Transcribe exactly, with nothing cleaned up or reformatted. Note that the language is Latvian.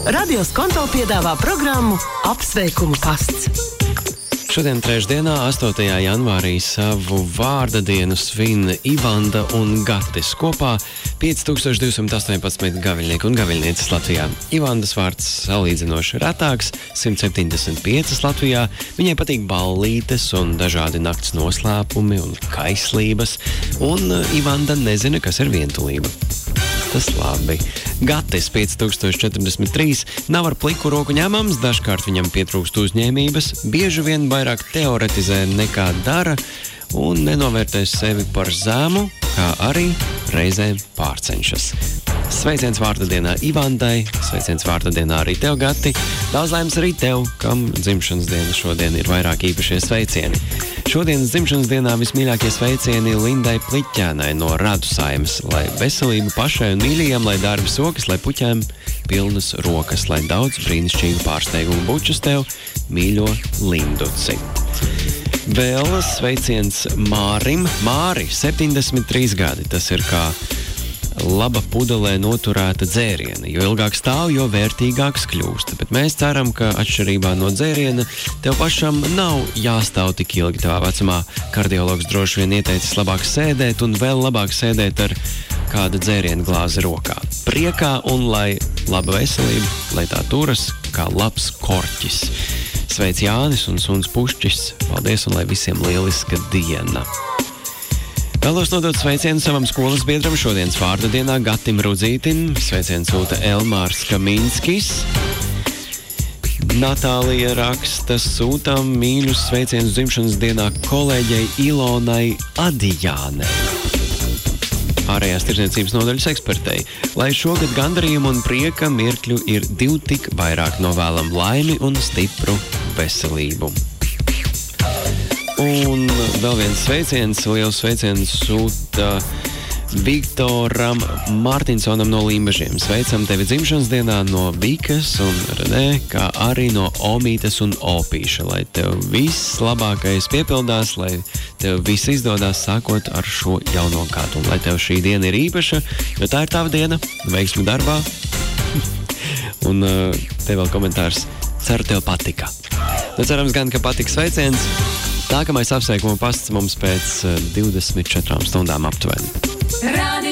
Radio Skonto piedāvā programmu Apsveikumu pasts. Šodien trešdienā, astotajā janvārī, savu vārda dienu svin Ivanda un Gatis. Kopā pieci tūkstoši divsimt astoņpadsmit gaviļnieki un gaviļnieces Latvijā. Ivandas vārds salīdzinoši retāks, simt septiņdesmit pieci Latvijā. Viņai patīk ballītes un dažādi nakts noslēpumi un kaislības. Un Ivanda nezina, kas ir vientulība. Tas labi. Gatis pieci tūkstoši četrdesmit trīs nav ar pliku roku ņemams, dažkārt viņam pietrūkst uzņēmības, bieži vien vairāk teoretizē nekā dara un nenovērtē sevi par zemu, kā arī reizēm pārcenšas. Sveiciens vārda dienā Ivandai, sveiciens vārda dienā arī tev, Gati. Daudz laimes arī tev, kam dzimšanas diena šodien ir vairāk īpašie sveicieni. Šodienas dzimšanas dienā vismīļākie sveicieni Lindai Pliķēnai no Radu Saimes, lai veselība pašai un mīļajiem, lai darbi sokas, lai puķēm pilnas rokas, lai daudz brīnišķīgu pārsteigumu bučus tev, mīļo Linduci. Vēl sveiciens Mārim. Māri, septiņdesmit trīs gadi, tas ir kā laba pudelē noturēta dzēriena. Jo ilgāk stāv, jo vērtīgāks kļūst. Bet mēs ceram, ka atšķirībā no dzēriena tev pašam nav jāstāv tik ilgi tavā vecumā. Kardiologs droši vien ieteicis labāk sēdēt un vēl labāk sēdēt ar kāda dzēriena glāzi rokā. Priekā un lai laba veselība, lai tā turas kā labs korķis. Sveic Jānis un suns Pušķis. Paldies un lai visiem lieliska diena. Vēlos nodot sveicienu savam skolas biedram šodienas vārda dienā Gatim Rudzītim. Sveicienu sūta Elmārs Kaminskis. Natālija raksta sūtām mīļus sveicienus dzimšanas dienā kolēģei Ilonai Adijānei, ārējās tirdzniecības nodaļas ekspertei. Lai šogad gandarījumu un prieka mirkļu ir div tik vairāk, novēlam laimi un stipru veselību. Un vēl viens sveiciens, liels sveiciens sūta Viktoram Mārtinsonam no Limbažiem. Sveicam tevi dzimšanas dienā no Vikas un Renē, kā arī no Omītes un Opīša. Lai tev viss labākais piepildās, lai tev viss izdodās sākot ar šo jauno gadu. Un lai tev šī diena ir īpaša, jo tā ir tava diena, veiksmi darbā. Un te vēl komentārs, ceru tev patika. Nu, cerams gan, ka patika sveiciens. Nākamais apsveikuma pasts mums pēc divdesmit četrām stundām aptuveni.